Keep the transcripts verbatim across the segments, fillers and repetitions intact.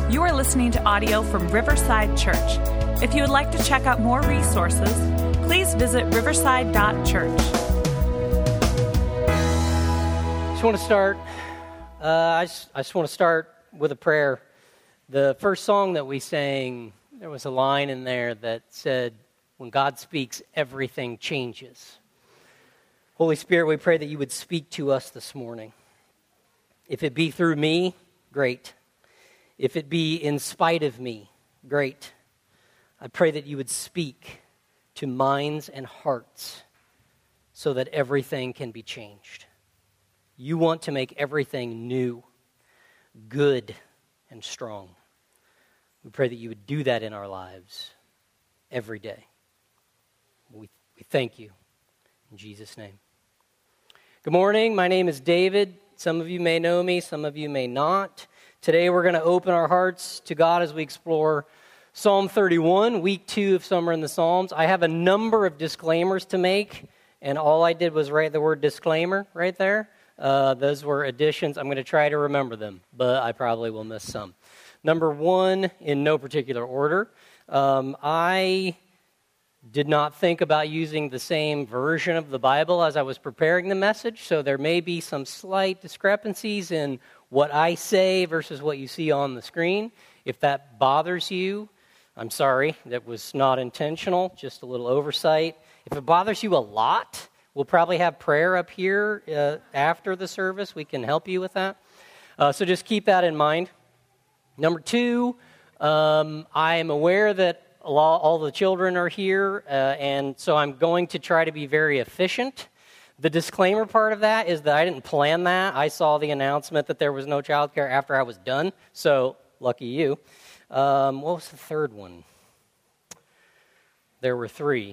You are listening to audio from Riverside Church. If you would like to check out more resources, please visit riverside dot church. I just want to start. Uh, I just, I just want to start with a prayer. The first song that we sang, there was a line in there that said, "When God speaks, everything changes." Holy Spirit, we pray that you would speak to us this morning. If it be through me, great. If it be in spite of me, great. I pray that you would speak to minds and hearts so that everything can be changed. You want to make everything new, good, and strong. We pray that you would do that in our lives every day. We, we thank you in Jesus' name. Good morning. My name is David. Some of you may know me, some of you may not. Today we're going to open our hearts to God as we explore Psalm thirty-one, week two of Summer in the Psalms. I have a number of disclaimers to make, and all I did was write the word disclaimer right there. Uh, those were additions. I'm going to try to remember them, but I probably will miss some. Number one, in no particular order, um, I did not think about using the same version of the Bible as I was preparing the message, so there may be some slight discrepancies in what I say versus what you see on the screen. If that bothers you, I'm sorry, that was not intentional, just a little oversight. If it bothers you a lot, we'll probably have prayer up here uh, after the service. We can help you with that. Uh, so just keep that in mind. Number two, um, I am aware that a lot, all the children are here, uh, and so I'm going to try to be very efficient. The disclaimer part of that is that I didn't plan that. I saw the announcement that there was no childcare after I was done, so lucky you. Um, what was the third one? There were three.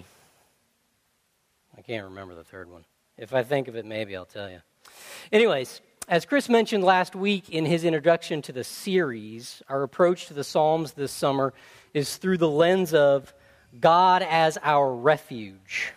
I can't remember the third one. If I think of it, maybe I'll tell you. Anyways, as Chris mentioned last week in his introduction to the series, our approach to the Psalms this summer is through the lens of God as our refuge.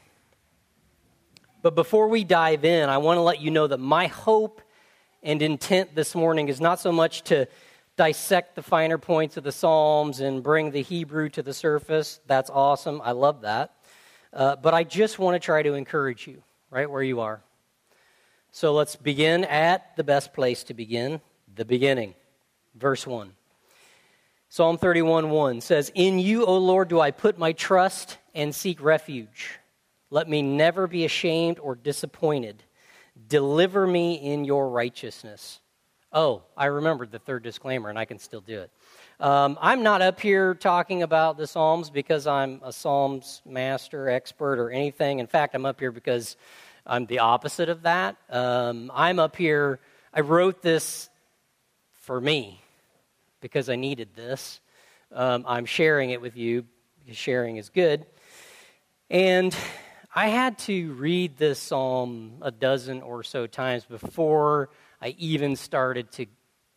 But before we dive in, I want to let you know that my hope and intent this morning is not so much to dissect the finer points of the Psalms and bring the Hebrew to the surface. That's awesome. I love that. Uh, but I just want to try to encourage you right where you are. So let's begin at the best place to begin, the beginning. Verse one. Psalm thirty-one one says, "In you, O Lord, do I put my trust and seek refuge. Let me never be ashamed or disappointed. Deliver me in your righteousness." Oh, I remembered the third disclaimer, and I can still do it. Um, I'm not up here talking about the Psalms because I'm a Psalms master, expert, or anything. In fact, I'm up here because I'm the opposite of that. Um, I'm up here, I wrote this for me because I needed this. Um, I'm sharing it with you because sharing is good. And I had to read this psalm a dozen or so times before I even started to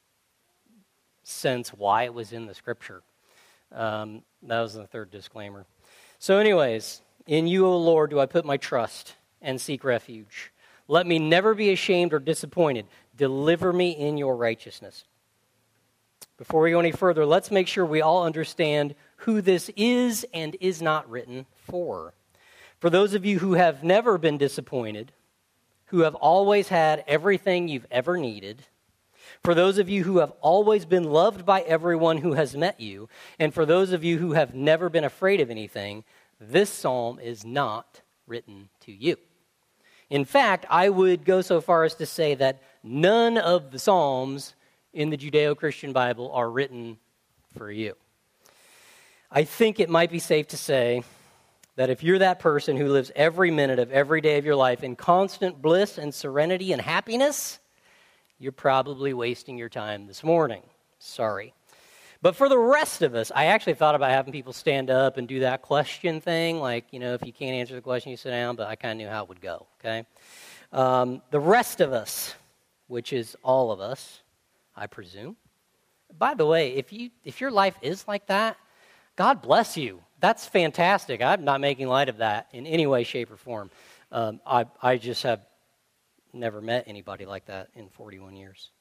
sense why it was in the scripture. Um, that was the third disclaimer. So anyways, in you, O Lord, do I put my trust and seek refuge. Let me never be ashamed or disappointed. Deliver me in your righteousness. Before we go any further, let's make sure we all understand who this is and is not written for. For those of you who have never been disappointed, who have always had everything you've ever needed, for those of you who have always been loved by everyone who has met you, and for those of you who have never been afraid of anything, this psalm is not written to you. In fact, I would go so far as to say that none of the psalms in the Judeo-Christian Bible are written for you. I think it might be safe to say that if you're that person who lives every minute of every day of your life in constant bliss and serenity and happiness, you're probably wasting your time this morning. Sorry. But for the rest of us, I actually thought about having people stand up and do that question thing, like, you know, if you can't answer the question, you sit down, but I kind of knew how it would go, okay? Um, the rest of us, which is all of us, I presume. By the way, if you if your life is like that, God bless you. That's fantastic. I'm not making light of that in any way, shape, or form. Um, I, I just have never met anybody like that in forty-one years.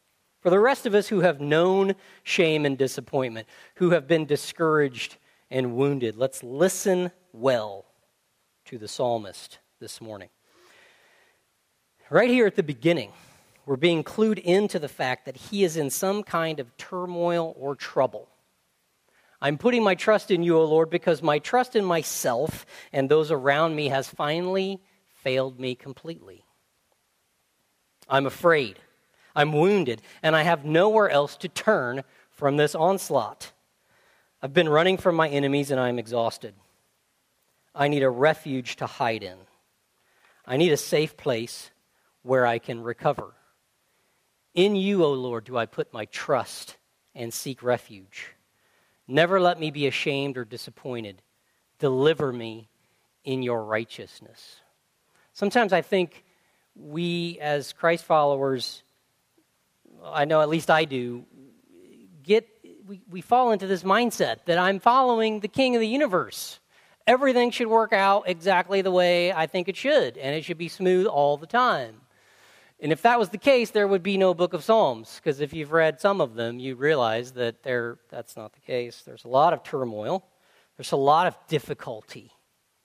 For the rest of us who have known shame and disappointment, who have been discouraged and wounded, let's listen well to the psalmist this morning. Right here at the beginning, we're being clued into the fact that he is in some kind of turmoil or trouble. I'm putting my trust in you, O Lord, because my trust in myself and those around me has finally failed me completely. I'm afraid, I'm wounded, and I have nowhere else to turn from this onslaught. I've been running from my enemies and I'm exhausted. I need a refuge to hide in. I need a safe place where I can recover. In you, O Lord, do I put my trust and seek refuge. Never let me be ashamed or disappointed. Deliver me in your righteousness. Sometimes I think we as Christ followers, I know at least I do, get we, we fall into this mindset that I'm following the King of the universe. Everything should work out exactly the way I think it should, and it should be smooth all the time. And if that was the case, there would be no book of Psalms, because if you've read some of them, you realize that there that's not the case. There's a lot of turmoil. There's a lot of difficulty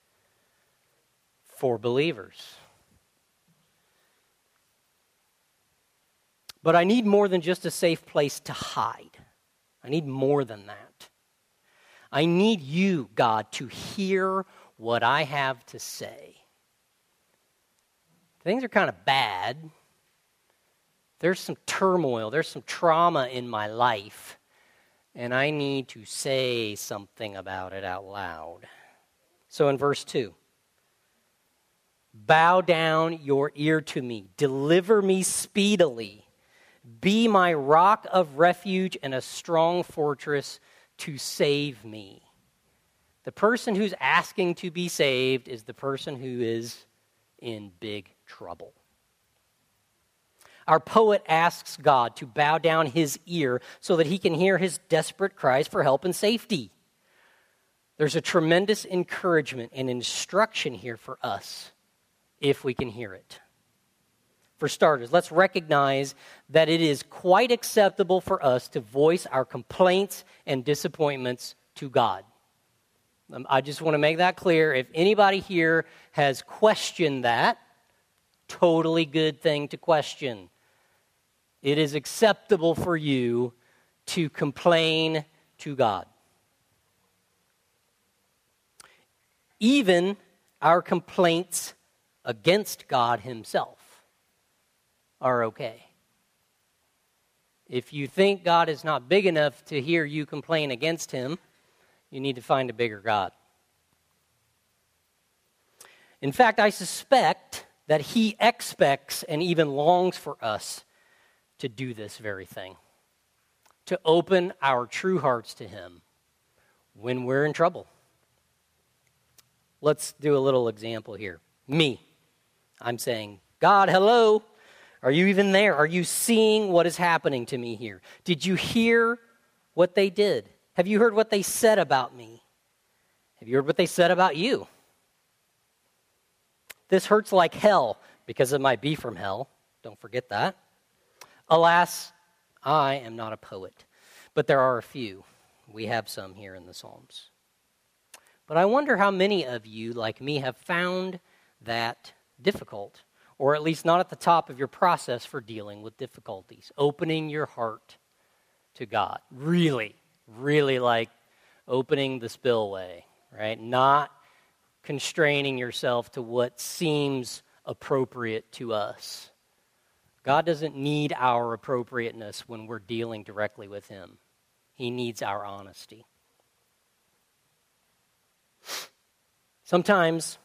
for believers. But I need more than just a safe place to hide. I need more than that. I need you, God, to hear what I have to say. Things are kind of bad. There's some turmoil, there's some trauma in my life, and I need to say something about it out loud. So in verse two, bow down your ear to me, deliver me speedily, be my rock of refuge and a strong fortress to save me. The person who's asking to be saved is the person who is in big trouble. Our poet asks God to bow down his ear so that he can hear his desperate cries for help and safety. There's a tremendous encouragement and instruction here for us if we can hear it. For starters, let's recognize that it is quite acceptable for us to voice our complaints and disappointments to God. I just want to make that clear. If anybody here has questioned that, totally good thing to question. It is acceptable for you to complain to God. Even our complaints against God himself are okay. If you think God is not big enough to hear you complain against him, you need to find a bigger God. In fact, I suspect that he expects and even longs for us to do this very thing, to open our true hearts to him when we're in trouble. Let's do a little example here. Me. I'm saying, God, hello. Are you even there? Are you seeing what is happening to me here? Did you hear what they did? Have you heard what they said about me? Have you heard what they said about you? This hurts like hell because it might be from hell. Don't forget that. Alas, I am not a poet, but there are a few. We have some here in the Psalms. But I wonder how many of you, like me, have found that difficult, or at least not at the top of your process for dealing with difficulties, opening your heart to God. Really, really like opening the spillway, right? Not constraining yourself to what seems appropriate to us. God doesn't need our appropriateness when we're dealing directly with him. He needs our honesty. Sometimes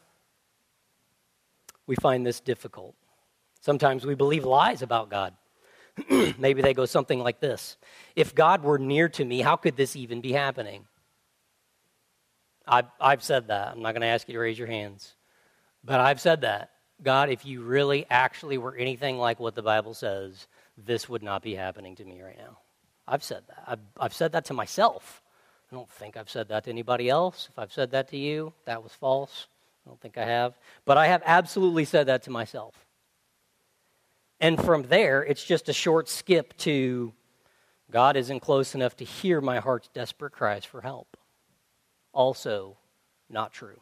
we find this difficult. Sometimes we believe lies about God. Maybe they go something like this. If God were near to me, how could this even be happening? I've, I've said that. I'm not going to ask you to raise your hands. But I've said that. God, if you really actually were anything like what the Bible says, this would not be happening to me right now. I've said that. I've, I've said that to myself. I don't think I've said that to anybody else. If I've said that to you, that was false. I don't think I have. But I have absolutely said that to myself. And from there, it's just a short skip to God isn't close enough to hear my heart's desperate cries for help. Also, not true.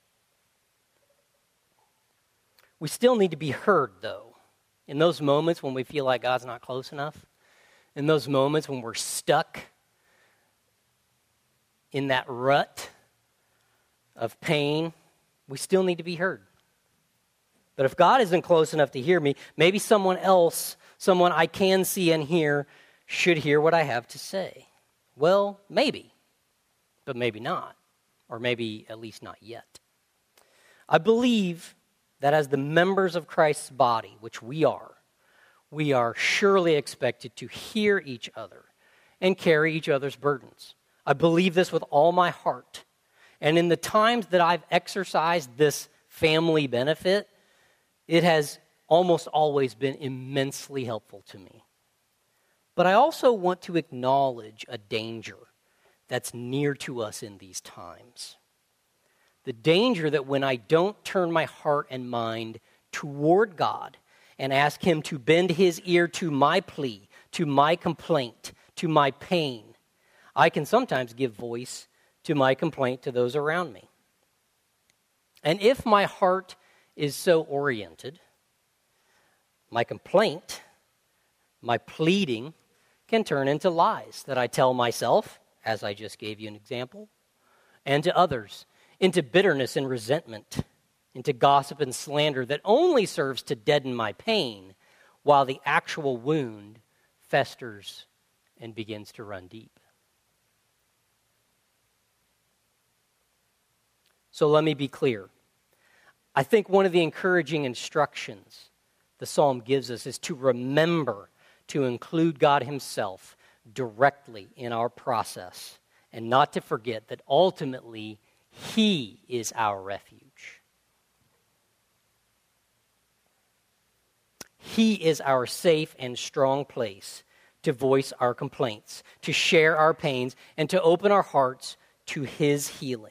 We still need to be heard, though. In those moments when we feel like God's not close enough, in those moments when we're stuck in that rut of pain, we still need to be heard. But if God isn't close enough to hear me, maybe someone else, someone I can see and hear, should hear what I have to say. Well, maybe, but maybe not, or maybe at least not yet. I believe that as the members of Christ's body, which we are, we are surely expected to hear each other and carry each other's burdens. I believe this with all my heart. And in the times that I've exercised this family benefit, it has almost always been immensely helpful to me. But I also want to acknowledge a danger that's near to us in these times. The danger that when I don't turn my heart and mind toward God and ask Him to bend His ear to my plea, to my complaint, to my pain, I can sometimes give voice to my complaint to those around me. And if my heart is so oriented, my complaint, my pleading can turn into lies that I tell myself, as I just gave you an example, and to others, into bitterness and resentment, into gossip and slander that only serves to deaden my pain while the actual wound festers and begins to run deep. So let me be clear. I think one of the encouraging instructions the psalm gives us is to remember to include God Himself directly in our process and not to forget that ultimately He is our refuge. He is our safe and strong place to voice our complaints, to share our pains, and to open our hearts to His healing.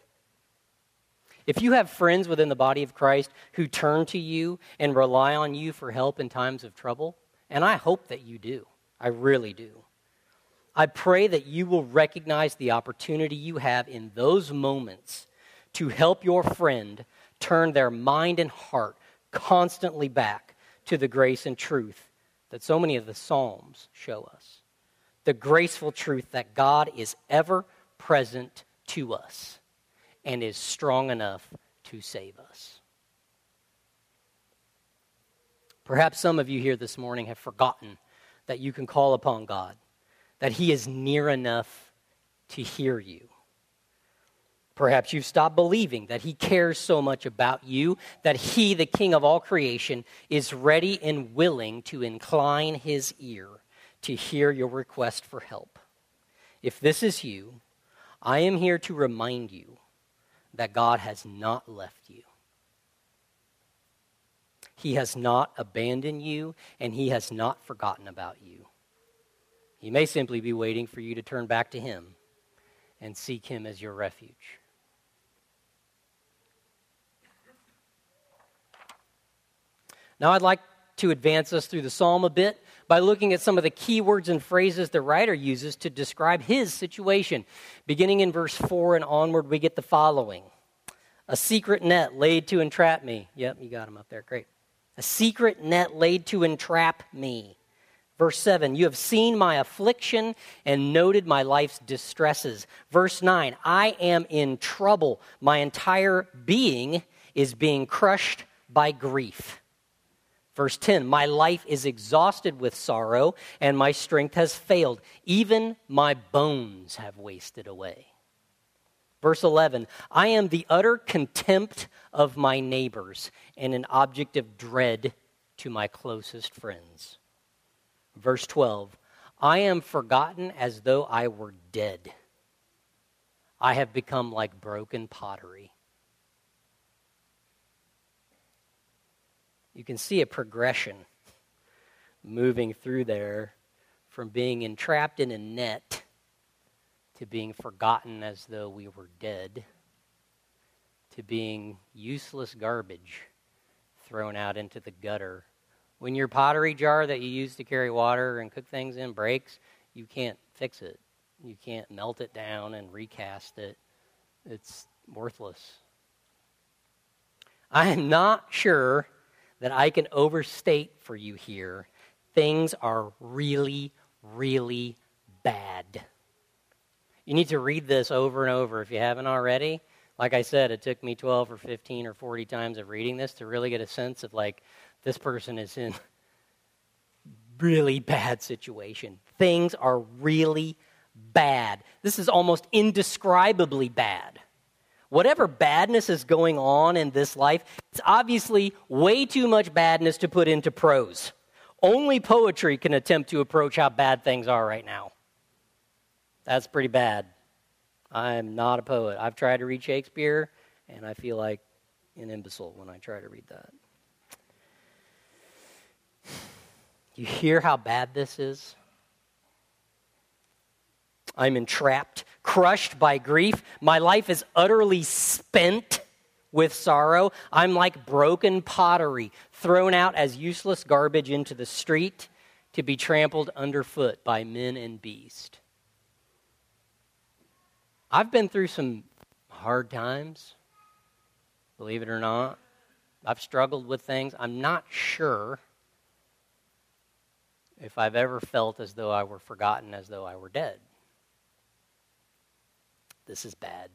If you have friends within the body of Christ who turn to you and rely on you for help in times of trouble, and I hope that you do, I really do, I pray that you will recognize the opportunity you have in those moments to help your friend turn their mind and heart constantly back to the grace and truth that so many of the Psalms show us. The graceful truth that God is ever present to us and is strong enough to save us. Perhaps some of you here this morning have forgotten that you can call upon God, that He is near enough to hear you. Perhaps you've stopped believing that He cares so much about you, that He, the King of all creation, is ready and willing to incline His ear to hear your request for help. If this is you, I am here to remind you that God has not left you. He has not abandoned you, and He has not forgotten about you. He may simply be waiting for you to turn back to Him and seek Him as your refuge. Now I'd like to advance us through the psalm a bit by looking at some of the key words and phrases the writer uses to describe his situation. Beginning in verse four and onward, we get the following. A secret net laid to entrap me. Yep, you got them up there. Great. A secret net laid to entrap me. Verse seven, you have seen my affliction and noted my life's distresses. Verse nine, I am in trouble. My entire being is being crushed by grief. Verse ten, my life is exhausted with sorrow, and my strength has failed. Even my bones have wasted away. Verse eleven, I am the utter contempt of my neighbors and an object of dread to my closest friends. Verse twelve, I am forgotten as though I were dead. I have become like broken pottery. You can see a progression moving through there from being entrapped in a net to being forgotten as though we were dead to being useless garbage thrown out into the gutter When your pottery jar that you use to carry water and cook things in breaks, you can't fix it. You can't melt it down and recast it. It's worthless. I am not sure that I can overstate for you here. Things are really, really bad. You need to read this over and over if you haven't already. Like I said, it took me twelve or fifteen or forty times of reading this to really get a sense of, like, this person is in really bad situation. Things are really bad. This is almost indescribably bad. Whatever badness is going on in this life, it's obviously way too much badness to put into prose. Only poetry can attempt to approach how bad things are right now. That's pretty bad. I'm not a poet. I've tried to read Shakespeare, and I feel like an imbecile when I try to read that. You hear how bad this is? I'm entrapped, crushed by grief. My life is utterly spent with sorrow. I'm like broken pottery, thrown out as useless garbage into the street to be trampled underfoot by men and beast. I've been through some hard times, believe it or not. I've struggled with things. I'm not sure if I've ever felt as though I were forgotten, as though I were dead. This is bad.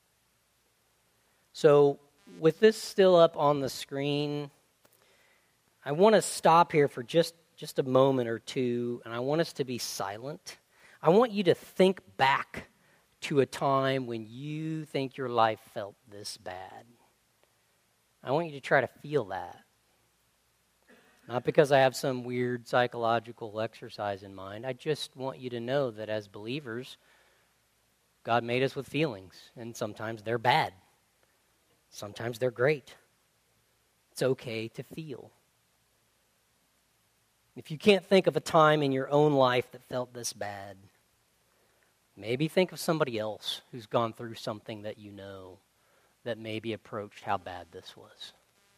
So, with this still up on the screen, I want to stop here for just, just a moment or two, and I want us to be silent. I want you to think back to a time when you think your life felt this bad. I want you to try to feel that. Not because I have some weird psychological exercise in mind. I just want you to know that as believers, God made us with feelings, and sometimes they're bad. Sometimes they're great. It's okay to feel. If you can't think of a time in your own life that felt this bad, maybe think of somebody else who's gone through something that you know that maybe approached how bad this was.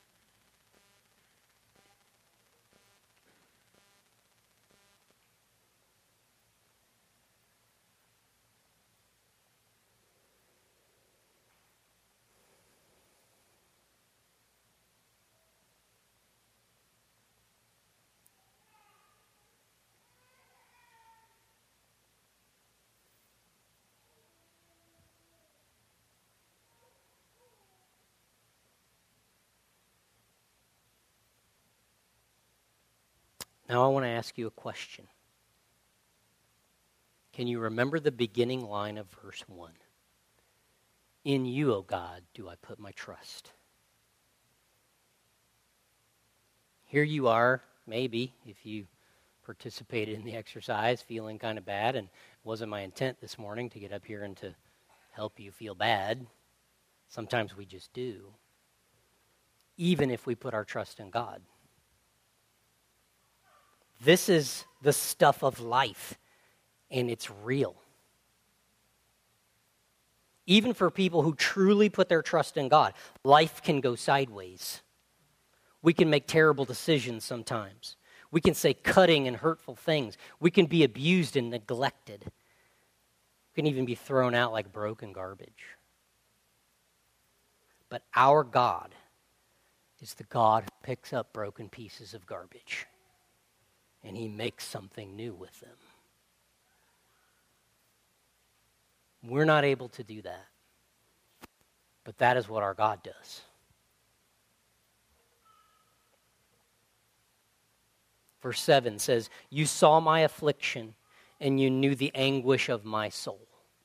Now I want to ask you a question. Can you remember the beginning line of verse one? In you, O God, do I put my trust. Here you are, maybe, if you participated in the exercise, feeling kind of bad, and it wasn't my intent this morning to get up here and to help you feel bad. Sometimes we just do, even if we put our trust in God. This is the stuff of life, and it's real. Even for people who truly put their trust in God, life can go sideways. We can make terrible decisions sometimes. We can say cutting and hurtful things. We can be abused and neglected. We can even be thrown out like broken garbage. But our God is the God who picks up broken pieces of garbage, and he makes something new with them. We're not able to do that, but that is what our God does. Verse seven says, you saw my affliction, and you knew the anguish of my soul.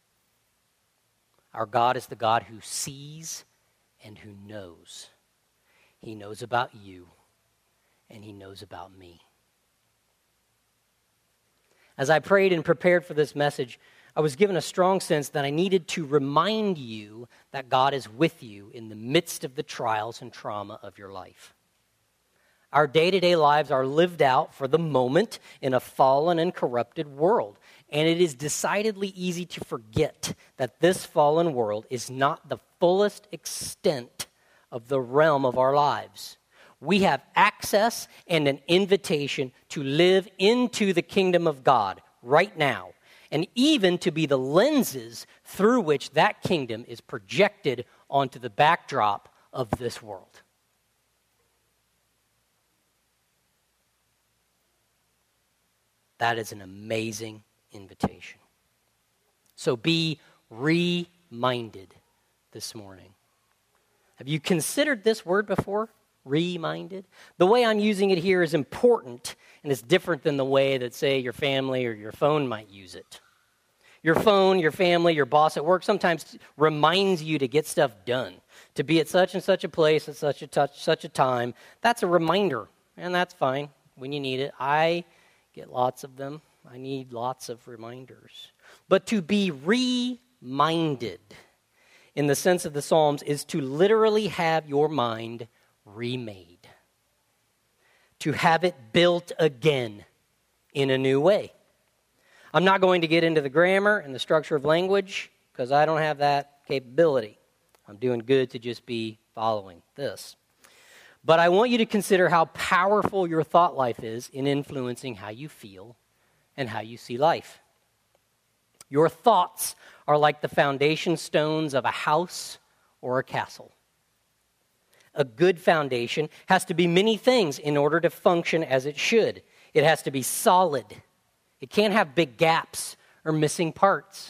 Our God is the God who sees and who knows. He knows about you, and he knows about me. As I prayed and prepared for this message, I was given a strong sense that I needed to remind you that God is with you in the midst of the trials and trauma of your life. Our day-to-day lives are lived out for the moment in a fallen and corrupted world, and it is decidedly easy to forget that this fallen world is not the fullest extent of the realm of our lives. we have access and an invitation to live into the kingdom of God right now, and even to be the lenses through which that kingdom is projected onto the backdrop of this world. That is an amazing invitation. So be reminded this morning. Have you considered this word before? Reminded? The way I'm using it here is important, and it's different than the way that, say, your family or your phone might use it. Your phone, your family, your boss at work sometimes reminds you to get stuff done, to be at such and such a place at such a touch, such a time. That's a reminder, and that's fine when you need it. I get lots of them. I need lots of reminders. But to be reminded, in the sense of the Psalms, is to literally have your mind remade. To have it built again in a new way. I'm not going to get into the grammar and the structure of language because I don't have that capability. I'm doing good to just be following this. But I want you to consider how powerful your thought life is in influencing how you feel and how you see life. Your thoughts are like the foundation stones of a house or a castle. A good foundation has to be many things in order to function as it should. It has to be solid. It can't have big gaps or missing parts.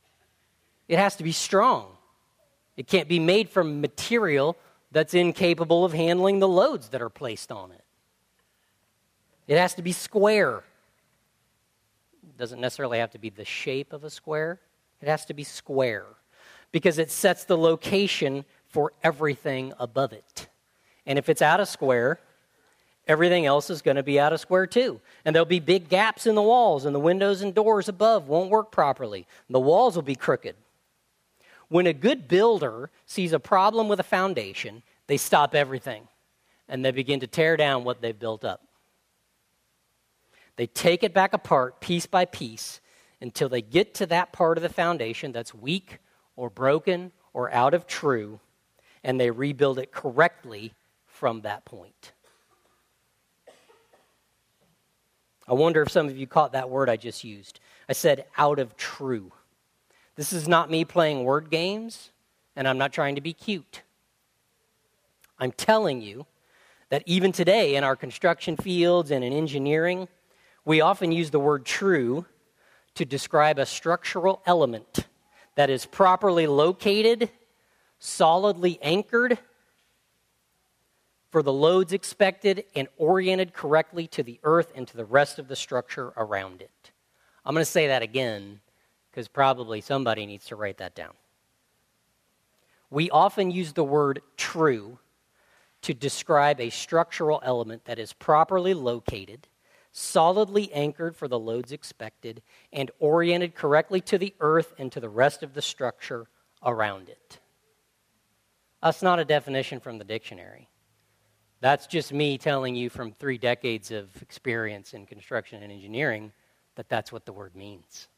It has to be strong. It can't be made from material that's incapable of handling the loads that are placed on it. It has to be square. It doesn't necessarily have to be the shape of a square. It has to be square because it sets the location for everything above it. And if it's out of square, everything else is going to be out of square too. And there'll be big gaps in the walls, and the windows and doors above won't work properly. The walls will be crooked. When a good builder sees a problem with a foundation, they stop everything, and they begin to tear down what they've built up. They take it back apart piece by piece until they get to that part of the foundation that's weak or broken or out of true, and they rebuild it correctly from that point. I wonder if some of you caught that word I just used. I said out of true. This is not me playing word games, and I'm not trying to be cute. I'm telling you that even today in our construction fields and in engineering, we often use the word true to describe a structural element that is properly located, solidly anchored for the loads expected, and oriented correctly to the earth and to the rest of the structure around it. I'm going to say that again because probably somebody needs to write that down. We often use the word true to describe a structural element that is properly located, solidly anchored for the loads expected, and oriented correctly to the earth and to the rest of the structure around it. That's not a definition from the dictionary. That's just me telling you from three decades of experience in construction and engineering that that's what the word means.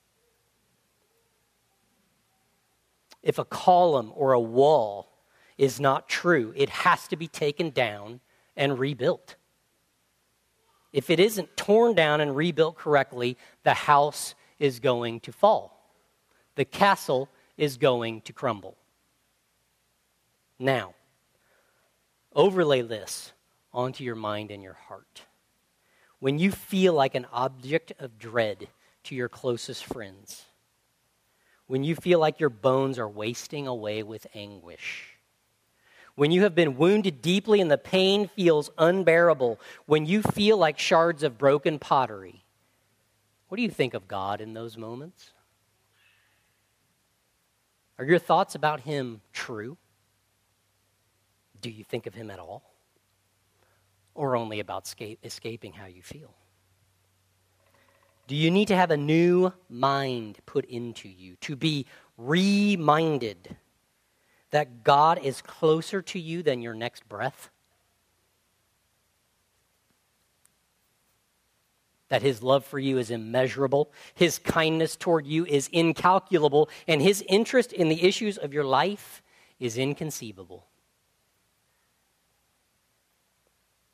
If a column or a wall is not true, it has to be taken down and rebuilt. If it isn't torn down and rebuilt correctly, the house is going to fall. The castle is going to crumble. Now, overlay this onto your mind and your heart. When you feel like an object of dread to your closest friends, when you feel like your bones are wasting away with anguish, when you have been wounded deeply and the pain feels unbearable, when you feel like shards of broken pottery, what do you think of God in those moments? Are your thoughts about Him true? Do you think of Him at all? Or only about escape, escaping how you feel? Do you need to have a new mind put into you, to be reminded that God is closer to you than your next breath? That His love for you is immeasurable, His kindness toward you is incalculable, and His interest in the issues of your life is inconceivable.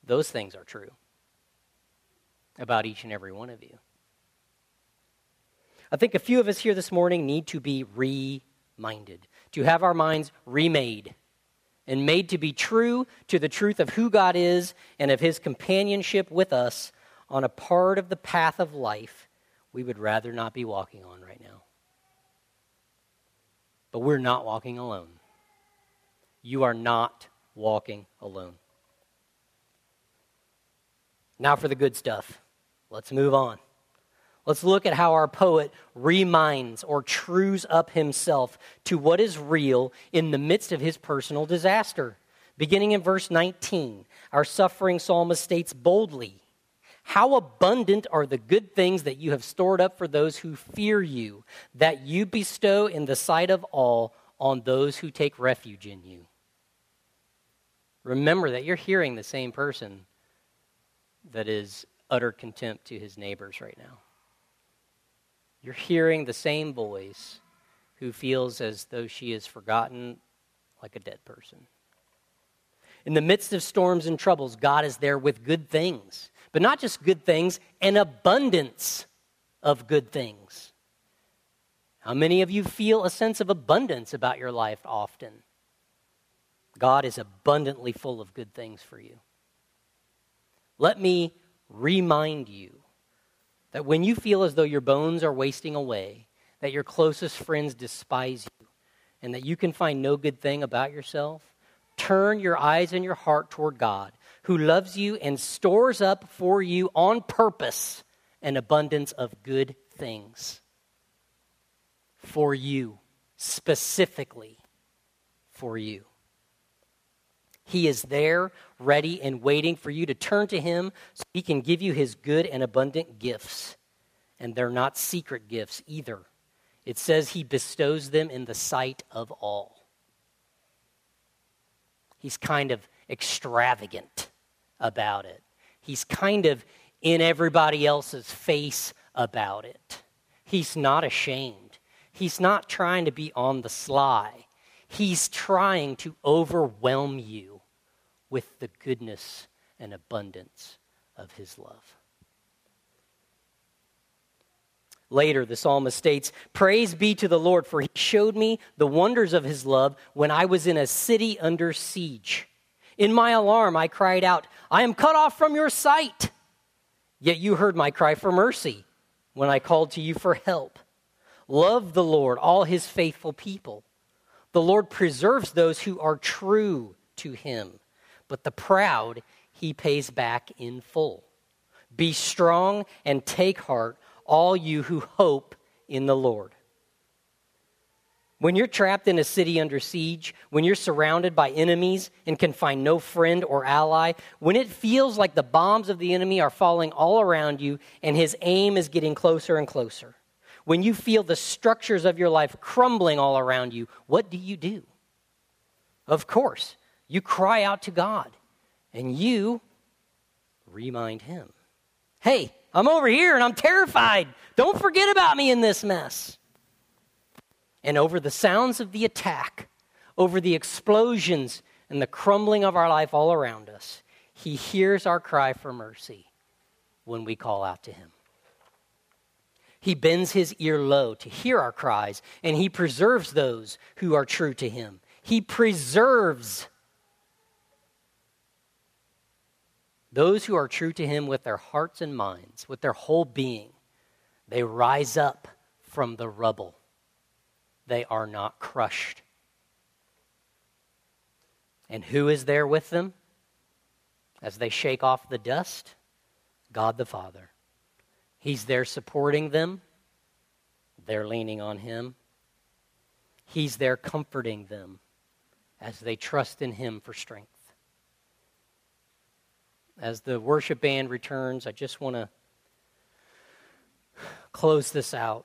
those things are true about each and every one of you. I think a few of us here this morning need to be reminded, to have our minds remade and made to be true to the truth of who God is and of his companionship with us on a part of the path of life we would rather not be walking on right now. But we're not walking alone. You are not walking alone. Now for the good stuff. Let's move on. Let's look at how our poet reminds or trues up himself to what is real in the midst of his personal disaster. Beginning in verse nineteen, our suffering psalmist states boldly, "How abundant are the good things that you have stored up for those who fear you, that you bestow in the sight of all on those who take refuge in you." Remember that you're hearing the same person that is utter contempt to his neighbors right now. You're hearing the same voice who feels as though she is forgotten like a dead person. In the midst of storms and troubles, God is there with good things. But not just good things, an abundance of good things. How many of you feel a sense of abundance about your life often? God is abundantly full of good things for you. Let me remind you that when you feel as though your bones are wasting away, that your closest friends despise you, and that you can find no good thing about yourself, turn your eyes and your heart toward God, who loves you and stores up for you on purpose an abundance of good things. For you, specifically for you. He is there, ready and waiting for you to turn to him so he can give you his good and abundant gifts. And they're not secret gifts either. It says he bestows them in the sight of all. He's kind of extravagant about it. He's kind of in everybody else's face about it. He's not ashamed. He's not trying to be on the sly. He's trying to overwhelm you with the goodness and abundance of his love. Later, the psalmist states, "Praise be to the Lord, for he showed me the wonders of his love when I was in a city under siege. In my alarm, I cried out, 'I am cut off from your sight.' Yet you heard my cry for mercy when I called to you for help. Love the Lord, all his faithful people. The Lord preserves those who are true to him, but the proud he pays back in full. Be strong and take heart, all you who hope in the Lord." When you're trapped in a city under siege, when you're surrounded by enemies and can find no friend or ally, when it feels like the bombs of the enemy are falling all around you and his aim is getting closer and closer, when you feel the structures of your life crumbling all around you, what do you do? Of course, you cry out to God and you remind him, "Hey, I'm over here and I'm terrified. Don't forget about me in this mess." And over the sounds of the attack, over the explosions and the crumbling of our life all around us, he hears our cry for mercy when we call out to him. He bends his ear low to hear our cries, and he preserves those who are true to him. He preserves those who are true to him with their hearts and minds, with their whole being. They rise up from the rubble. They are not crushed. And who is there with them as they shake off the dust? God the Father. He's there supporting them. They're leaning on him. He's there comforting them as they trust in him for strength. As the worship band returns, I just want to close this out.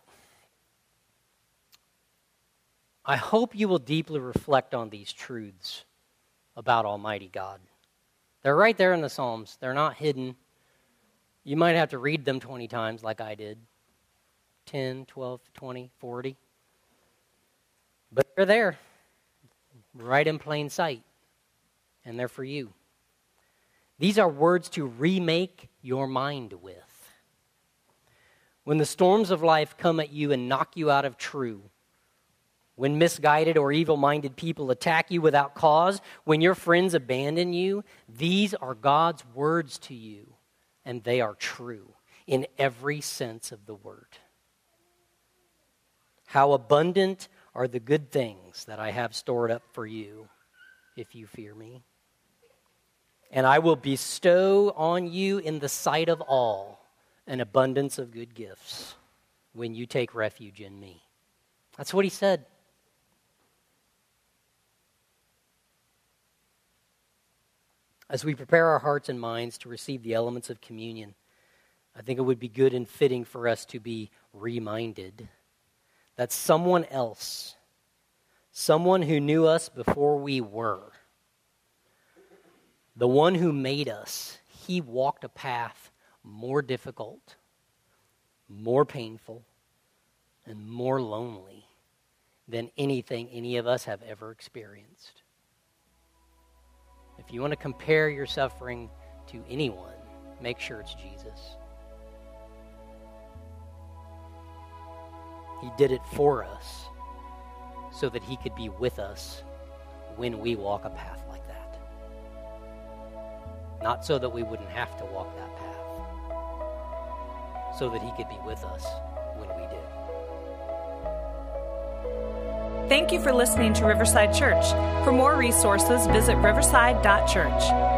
I hope you will deeply reflect on these truths about Almighty God. They're right there in the Psalms. They're not hidden. You might have to read them twenty times like I did. ten, twelve, twenty, forty. But they're there, right in plain sight. And they're for you. These are words to remake your mind with. When the storms of life come at you and knock you out of true, when misguided or evil-minded people attack you without cause, when your friends abandon you, these are God's words to you, and they are true in every sense of the word. How abundant are the good things that I have stored up for you, if you fear me. And I will bestow on you in the sight of all an abundance of good gifts when you take refuge in me. That's what he said. As we prepare our hearts and minds to receive the elements of communion, I think it would be good and fitting for us to be reminded that someone else, someone who knew us before we were, the one who made us, he walked a path more difficult, more painful, and more lonely than anything any of us have ever experienced. If you want to compare your suffering to anyone, make sure it's Jesus. He did it for us so that he could be with us when we walk a path like that. Not so that we wouldn't have to walk that path, so that he could be with us when we do. Thank you for listening to Riverside Church. For more resources, visit riverside dot church.